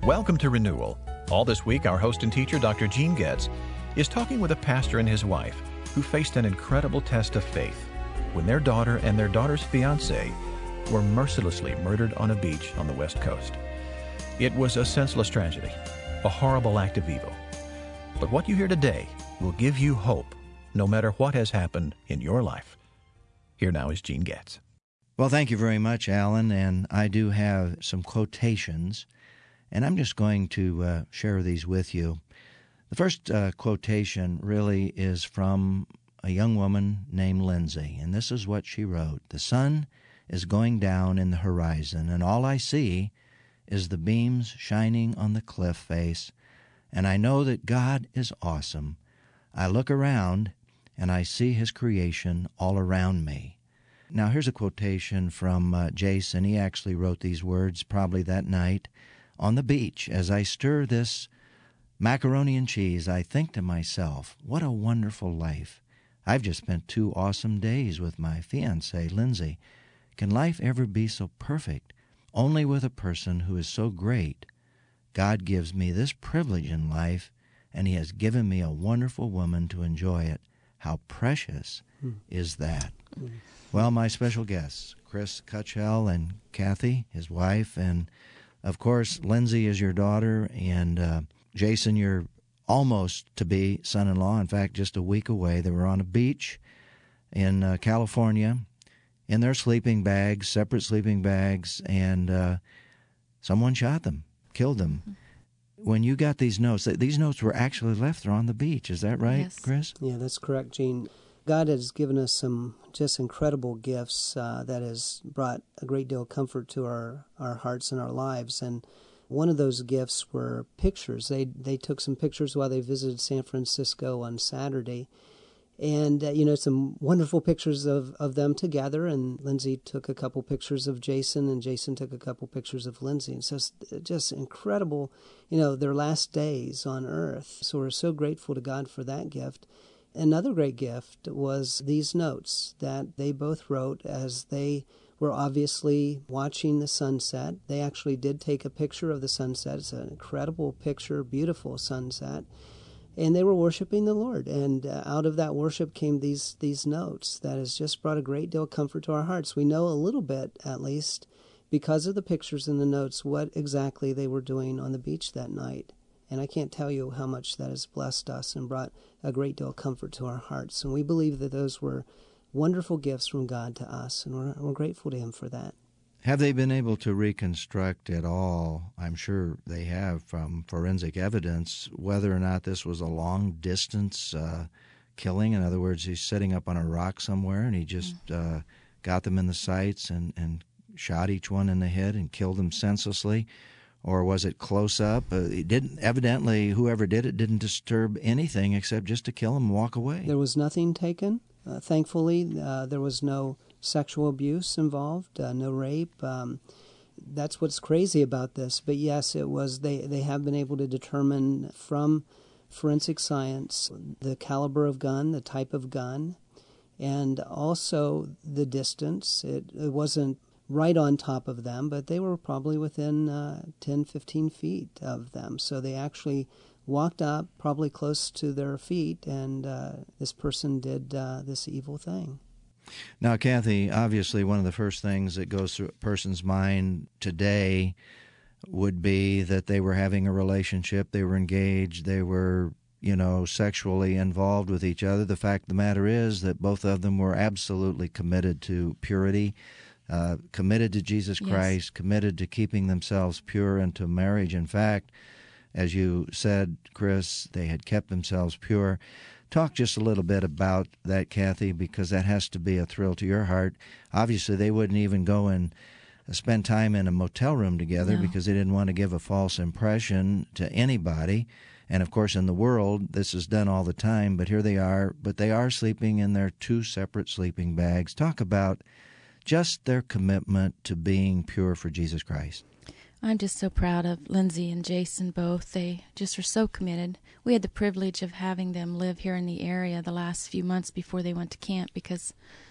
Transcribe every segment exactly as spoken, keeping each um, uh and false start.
Welcome to Renewal. All this week, our host and teacher, Doctor Gene Getz, is talking with a pastor and his wife who faced an incredible test of faith when their daughter and their daughter's fiancé were mercilessly murdered on a beach on the West Coast. It was a senseless tragedy, a horrible act of evil. But what you hear today will give you hope, no matter what has happened in your life. Here now is Gene Getz. Well, thank you very much, Alan, and I do have some quotations, and I'm just going to uh, share these with you. The first uh, quotation really is from a young woman named Lindsay, and this is what she wrote. "The sun is going down in the horizon, and all I see is the beams shining on the cliff face, and I know that God is awesome. I look around, and I see His creation all around me." Now, here's a quotation from uh, Jason. He actually wrote these words probably that night. "On the beach, as I stir this macaroni and cheese, I think to myself, what a wonderful life. I've just spent two awesome days with my fiancée, Lindsay. Can life ever be so perfect? Only with a person who is so great. God gives me this privilege in life, and He has given me a wonderful woman to enjoy it. How precious hmm. is that?" Hmm. Well, my special guests, Chris Cutchell and Kathy, his wife, and, of course, Lindsay is your daughter, and uh, Jason, your almost-to-be son-in-law. In fact, just a week away. They were on a beach in uh, California in their sleeping bags, separate sleeping bags, and uh, someone shot them, killed them. Mm-hmm. When you got these notes, these notes were actually left there on the beach. Is that right, yes. Chris? Yeah, that's correct, Gene. God has given us some just incredible gifts uh, that has brought a great deal of comfort to our, our hearts and our lives. And one of those gifts were pictures. They they took some pictures while they visited San Francisco on Saturday. And, uh, you know, some wonderful pictures of, of them together. And Lindsay took a couple pictures of Jason, and Jason took a couple pictures of Lindsay. And so it's just incredible, you know, their last days on earth. So we're so grateful to God for that gift. Another great gift was these notes that they both wrote as they were obviously watching the sunset. They actually did take a picture of the sunset. It's an incredible picture, beautiful sunset. And they were worshiping the Lord. And uh, out of that worship came these these notes that has just brought a great deal of comfort to our hearts. We know a little bit, at least, because of the pictures and the notes, what exactly they were doing on the beach that night. And I can't tell you how much that has blessed us and brought a great deal of comfort to our hearts. And we believe that those were wonderful gifts from God to us, and we're, we're grateful to Him for that. Have they been able to reconstruct at all, I'm sure they have from forensic evidence, whether or not this was a long-distance uh, killing? In other words, he's sitting up on a rock somewhere, and he just mm-hmm. uh, got them in the sights and, and shot each one in the head and killed them senselessly? Or was it close up? Uh, it didn't. Evidently, whoever did it didn't disturb anything except just to kill him and walk away. There was nothing taken. Uh, thankfully, uh, there was no sexual abuse involved, uh, no rape. Um, that's what's crazy about this. But yes, it was. They they have been able to determine from forensic science the caliber of gun, the type of gun, and also the distance. It, it wasn't right on top of them, but they were probably within uh, ten, fifteen feet of them. So they actually walked up probably close to their feet, and uh, this person did uh, this evil thing. Now, Kathy, obviously one of the first things that goes through a person's mind today would be that they were having a relationship, they were engaged, they were, you know, sexually involved with each other. The fact of the matter is that both of them were absolutely committed to purity. Uh, committed to Jesus Christ, yes. committed to keeping themselves pure and to marriage. In fact, as you said, Chris, they had kept themselves pure. Talk just a little bit about that, Kathy, because that has to be a thrill to your heart. Obviously, they wouldn't even go and spend time in a motel room together no. because they didn't want to give a false impression to anybody. And, of course, in the world, this is done all the time, but here they are. But they are sleeping in their two separate sleeping bags. Talk about just their commitment to being pure for Jesus Christ. I'm just so proud of Lindsay and Jason both. They just are so committed. We had the privilege of having them live here in the area the last few months before they went to camp because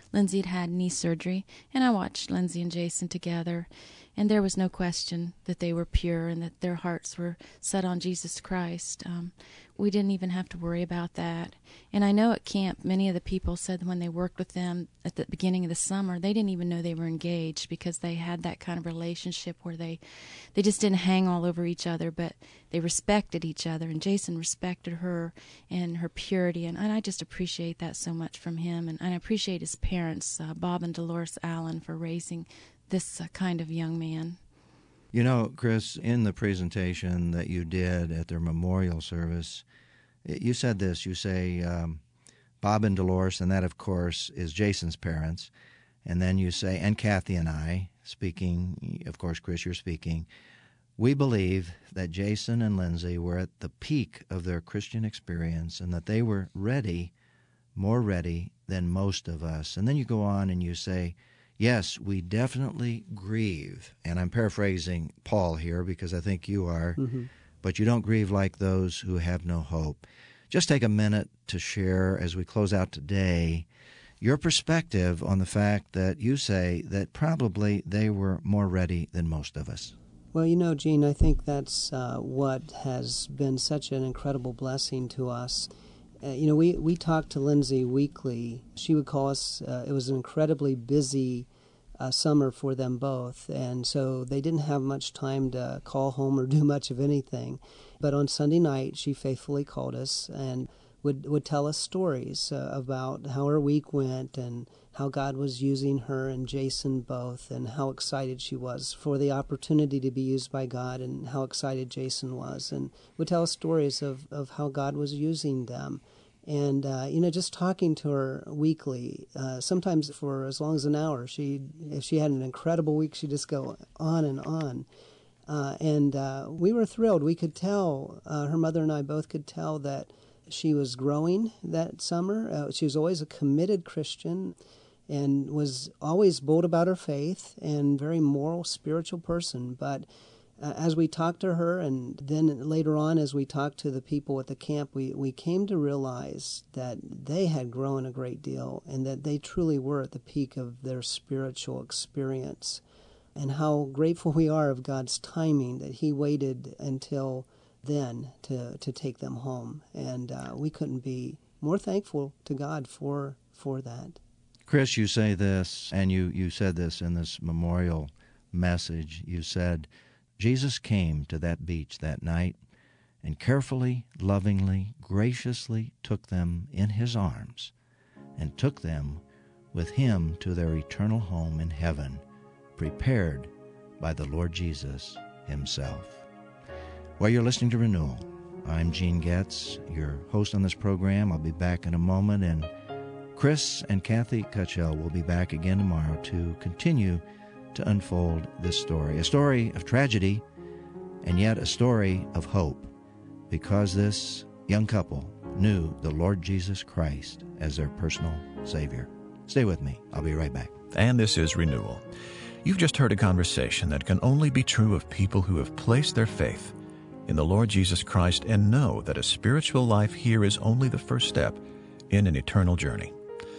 Lindsay had had knee surgery, and I watched Lindsay and Jason together, and there was no question that they were pure and that their hearts were set on Jesus Christ. Um, we didn't even have to worry about that. And I know at camp, many of the people said when they worked with them at the beginning of the summer, they didn't even know they were engaged because they had that kind of relationship where they, they just didn't hang all over each other, but they respected each other, and Jason respected her and her purity, and, and I just appreciate that so much from him, and, and I appreciate his parents, uh, Bob and Dolores Allen, for raising this uh, kind of young man. You know, Chris, in the presentation that you did at their memorial service, you said this. You say um, Bob and Dolores, and that, of course, is Jason's parents. And then you say, and Kathy and I, speaking, of course, Chris, you're speaking, we believe that Jason and Lindsay were at the peak of their Christian experience and that they were ready, more ready than most of us. And then you go on and you say, yes, we definitely grieve, and I'm paraphrasing Paul here because I think you are, mm-hmm. but you don't grieve like those who have no hope. Just take a minute to share, as we close out today, your perspective on the fact that you say that probably they were more ready than most of us. Well, you know, Gene, I think that's uh, what has been such an incredible blessing to us. Uh, you know, we, we talked to Lindsay weekly. She would call us. Uh, it was an incredibly busy uh, summer for them both, and so they didn't have much time to call home or do much of anything. But on Sunday night, she faithfully called us and would, would tell us stories uh, about how her week went and how God was using her and Jason both, and how excited she was for the opportunity to be used by God, and how excited Jason was, and would tell us stories of, of how God was using them. And, uh, you know, just talking to her weekly, uh, sometimes for as long as an hour. She, if she had an incredible week, she'd just go on and on. Uh, and uh, we were thrilled. We could tell, uh, her mother and I both could tell that she was growing that summer. Uh, she was always a committed Christian and was always bold about her faith and very moral, spiritual person. But uh, as we talked to her, and then later on as we talked to the people at the camp, we, we came to realize that they had grown a great deal and that they truly were at the peak of their spiritual experience. And how grateful we are of God's timing, that He waited until then to, to take them home. And uh, we couldn't be more thankful to God for for that. Chris, you say this, and you, you said this in this memorial message. You said, Jesus came to that beach that night and carefully, lovingly, graciously took them in His arms and took them with Him to their eternal home in heaven, prepared by the Lord Jesus Himself. Well, you're listening to Renewal. I'm Gene Getz, your host on this program. I'll be back in a moment, and Chris and Kathy Cutchell will be back again tomorrow to continue to unfold this story, a story of tragedy and yet a story of hope, because this young couple knew the Lord Jesus Christ as their personal Savior. Stay with me. I'll be right back. And this is Renewal. You've just heard a conversation that can only be true of people who have placed their faith in the Lord Jesus Christ and know that a spiritual life here is only the first step in an eternal journey.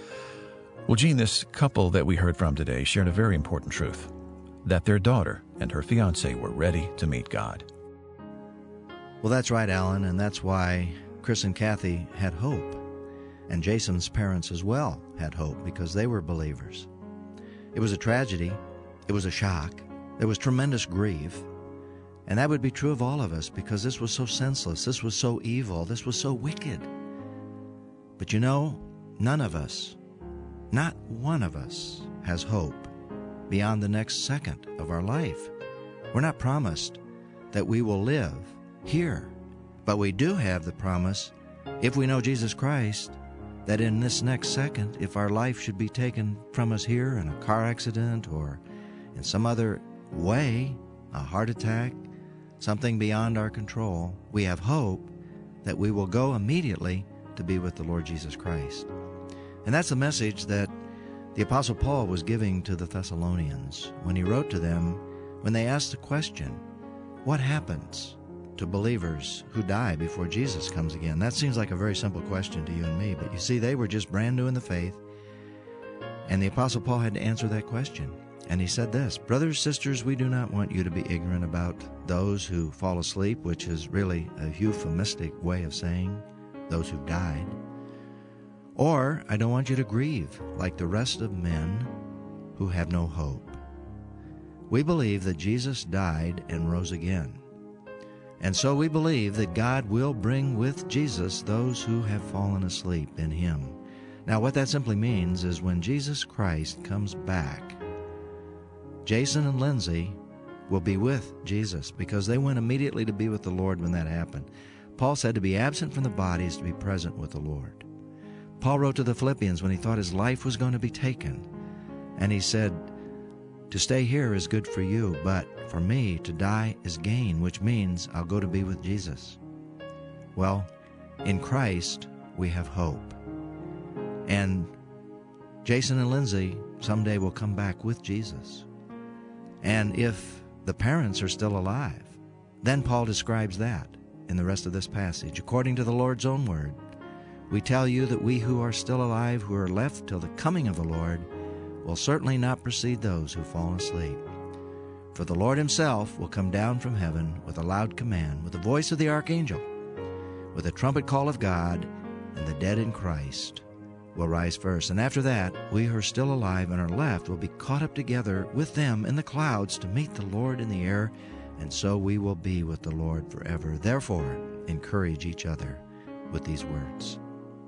Well, Gene, this couple that we heard from today shared a very important truth, that their daughter and her fiancé were ready to meet God. Well, that's right, Alan, and that's why Chris and Kathy had hope. And Jason's parents as well had hope because they were believers. It was a tragedy. It was a shock. There was tremendous grief. And that would be true of all of us because this was so senseless. This was so evil. This was so wicked. But you know, none of us, not one of us, has hope beyond the next second of our life. We're not promised that we will live here. But we do have the promise, if we know Jesus Christ, that in this next second, if our life should be taken from us here in a car accident or in some other way, a heart attack, something beyond our control, we have hope that we will go immediately to be with the Lord Jesus Christ. And that's the message that the Apostle Paul was giving to the Thessalonians when he wrote to them, when they asked the question, what happens to believers who die before Jesus comes again? That seems like a very simple question to you and me, but you see, they were just brand new in the faith, And the Apostle Paul had to answer that question. And he said this, "Brothers, sisters, we do not want you to be ignorant about those who fall asleep," which is really a euphemistic way of saying those who've died. "Or I don't want you to grieve like the rest of men who have no hope. We believe that Jesus died and rose again. And so we believe that God will bring with Jesus those who have fallen asleep in him." Now, what that simply means is when Jesus Christ comes back, Jason and Lindsay will be with Jesus because they went immediately to be with the Lord when that happened. Paul said to be absent from the body is to be present with the Lord. Paul wrote to the Philippians when he thought his life was going to be taken, and he said, "To stay here is good for you, but for me to die is gain," which means I'll go to be with Jesus. Well, in Christ we have hope. And Jason and Lindsay someday will come back with Jesus. And if the parents are still alive, then Paul describes that in the rest of this passage. "According to the Lord's own word, we tell you that we who are still alive, who are left till the coming of the Lord, will certainly not precede those who fall asleep. For the Lord himself will come down from heaven with a loud command, with the voice of the archangel, with the trumpet call of God, and the dead in Christ will rise first. And after that, we who are still alive and are left will be caught up together with them in the clouds to meet the Lord in the air, and so we will be with the Lord forever. Therefore, encourage each other with these words."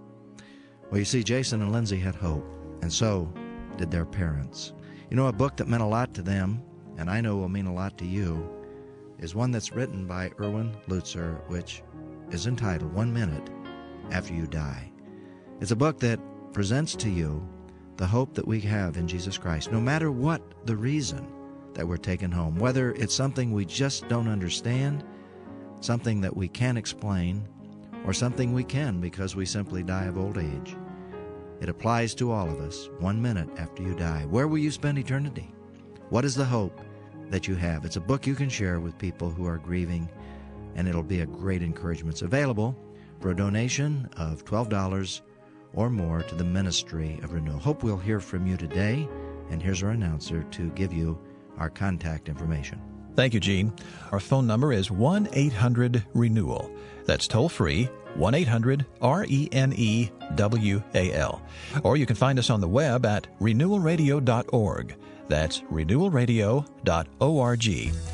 Well, you see, Jason and Lindsay had hope, and so did their parents. You know, a book that meant a lot to them, and I know will mean a lot to you, is one that's written by Erwin Lutzer, which is entitled One Minute After You Die. It's a book that presents to you the hope that we have in Jesus Christ, no matter what the reason that we're taken home, whether it's something we just don't understand, something that we can't explain, or something we can because we simply die of old age. It applies to all of us, one minute after you die. Where will you spend eternity? What is the hope that you have? It's a book you can share with people who are grieving, and it'll be a great encouragement. It's available for a donation of twelve dollars or more to the Ministry of Renewal. Hope we'll hear from you today, and here's our announcer to give you our contact information. Thank you, Gene. Our phone number is one eight hundred renewal. That's toll-free, one eight hundred R E N E W A L. Or you can find us on the web at renewal radio dot org. That's renewal radio dot org.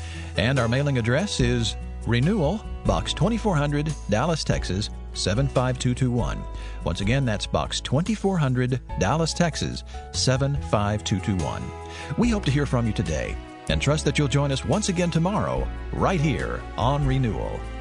And our mailing address is Renewal, Box twenty-four hundred, Dallas, Texas, seven five two two one. Once again, that's Box twenty-four hundred, Dallas, Texas, seven five two two one. We hope to hear from you today and trust that you'll join us once again tomorrow, right here on Renewal.